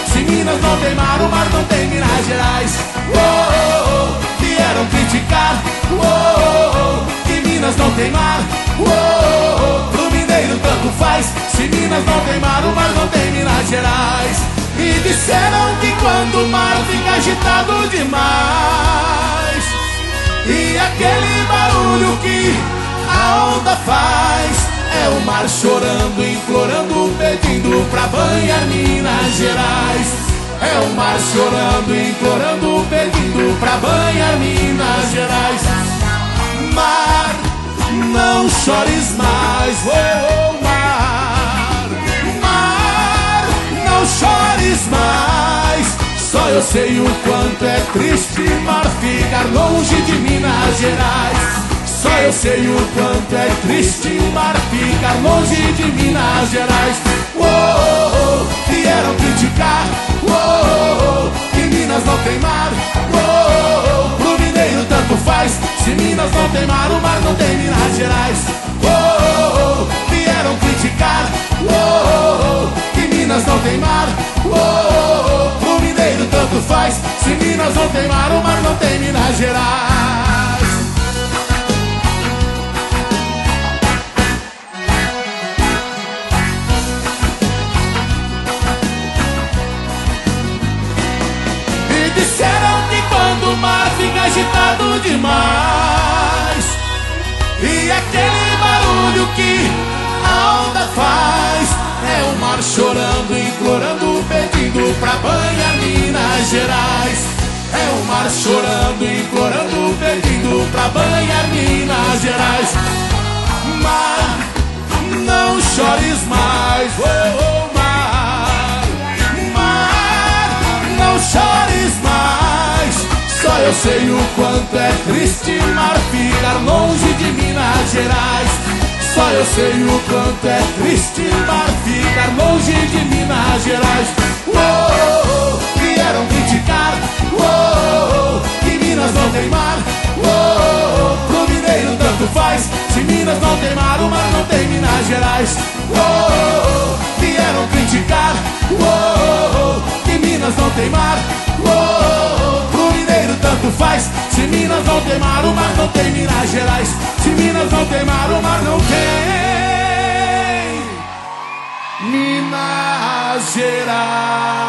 Se Minas não tem mar, o mar não tem Minas Gerais. Vieram criticar, que Minas não tem mar. Pro mineiro tanto faz. Se Minas não tem mar, o mar não tem Minas Gerais. E disseram que quando o mar fica agitado demais, e aquele barulho que a onda faz, é o mar chorando, implorando, pedindo pra banhar Minas Gerais. É o mar chorando, implorando, pedindo pra banhar Minas Gerais. Mar, não chores mais, mar, mar, não chores mais. Só eu sei o quanto é triste mar ficar longe de Minas Gerais. Só eu sei o quanto é triste mar ficar longe de Minas Gerais. Vieram criticar, que Minas não tem mar. Pro mineiro tanto faz. Se Minas não tem mar, o mar não tem Minas Gerais. Vieram criticar, que Minas não tem mar. Pro mineiro tanto faz. Se Minas não tem mar, o mar não tem Minas Gerais. Disseram que quando o mar fica agitado demais, e aquele barulho que a onda faz, é o mar chorando, implorando, pedindo pra banhar Minas Gerais. É o mar chorando, implorando, pedindo pra banhar Minas Gerais. Mar, não chores mais, mar, mar, não chores mais. Só eu sei o quanto é triste mar ficar longe de Minas Gerais. Só eu sei o quanto é triste mar ficar longe de Minas Gerais. Vieram criticar, que Minas não tem mar. Pro mineiro tanto faz. Se Minas não tem mar, o mar não tem Minas Gerais. Vieram criticar, que Minas não tem mar. Pro mineiro tanto faz. Se Minas não tem mar, o mar não tem Minas Gerais. Se Minas não tem mar, o mar não tem Minas Gerais.